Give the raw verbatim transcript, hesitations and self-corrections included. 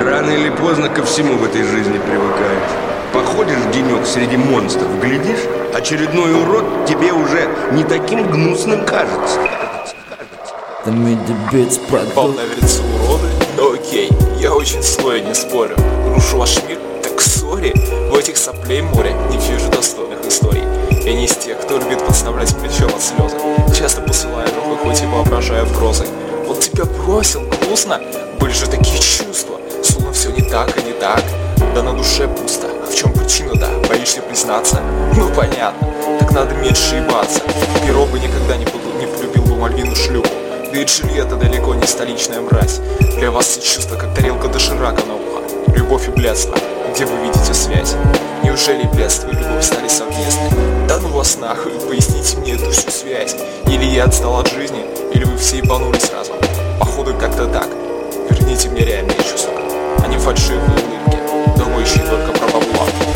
Рано или поздно ко всему в этой жизни привыкаешь. Походишь денек среди монстров, глядишь, очередной урод тебе уже не таким гнусным кажется. Вам нравятся уроды? Ну окей, я очень злой, не спорю. Рушу ваш мир? Так сори. В этих соплей море, не вижу достойных историй. Я не из тех, кто любит подставлять плечом от слезы. Часто посылаю руку, хоть и воображаю прозой. Он тебя бросил, грустно. Были же такие чувства, словно все не так и не так. Да на душе пусто, а в чем причина, да? Боишься признаться? Ну понятно, так надо меньше ебаться. Перо бы никогда не, не полюбил бы Мальвину шлюху. Да и Джульетта далеко не столичная мразь. Для вас все чувства, как тарелка доширака на ухо. Любовь и блядство, где вы видите связь? Неужели блядство и любовь стали совместны? Да ну вас нахуй, поясните мне эту всю связь. Или я отстал от жизни, или вы все ебанулись разом. Походу как-то так. Верните мне реальные чувства, а не фальшивые улыбки, думающие только про бабло.